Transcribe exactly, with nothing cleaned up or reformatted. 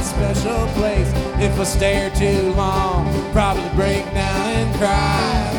special place. If I stare too long, probably break down and cry.